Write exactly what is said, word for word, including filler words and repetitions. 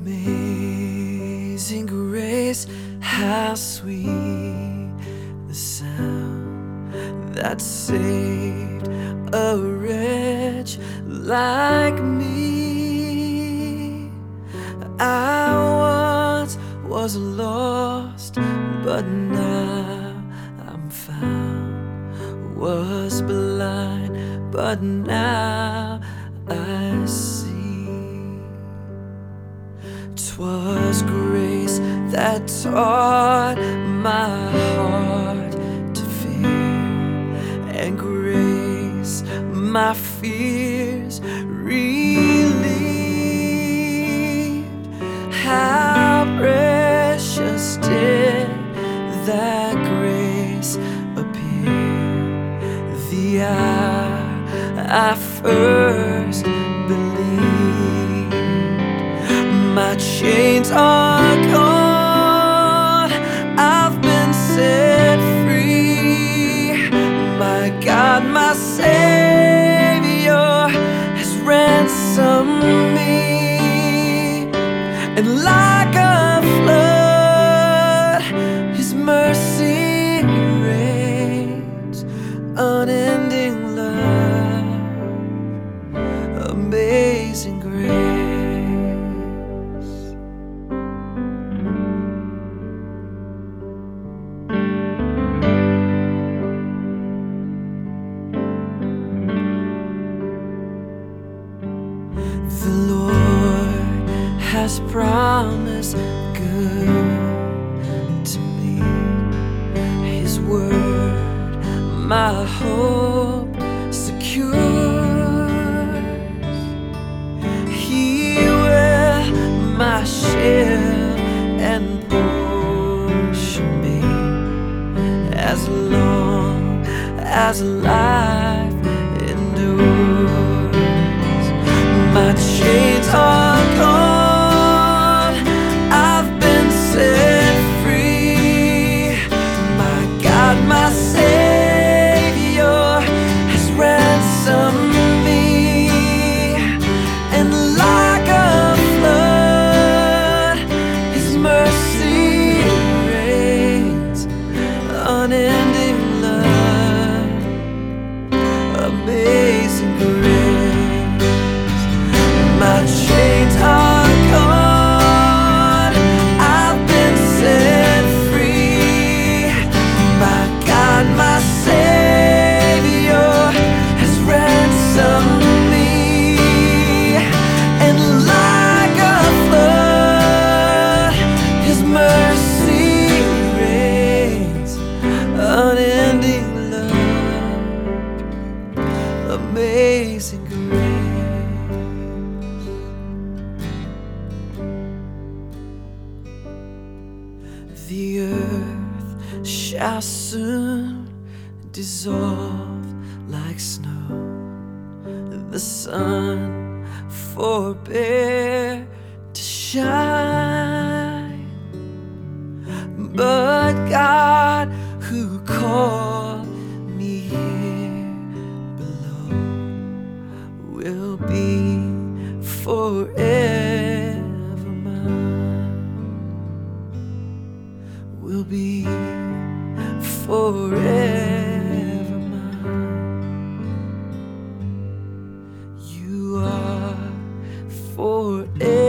Amazing grace, how sweet the sound that saved a wretch like me. I once was lost, but now I'm found. Was blind, but now I see. 'Twas grace that taught my heart to fear, and grace my fears relieved. How precious did that grace appear the hour I first believed. My chains are gone, I've been set free. My God, my Savior has ransomed me. And like a flood, His mercy reigns. Unending love, amazing grace. The Lord has promised good to me. His word, my hope secures. He will my shield and portion be, as long as life endures. My chains are gone, I've been set free. My God, my Savior has ransomed me. And like a flood, His mercy reigns. Unending love, amazing grace. My chains are gone, I've been set free. My God, my Savior has ransomed me. And like a flood, His mercy reigns. Unending love, amazing grace. The earth shall soon dissolve like snow. The sun forbear to shine, but God who called me here below will be forever mine. Will be forever mine. You are forever.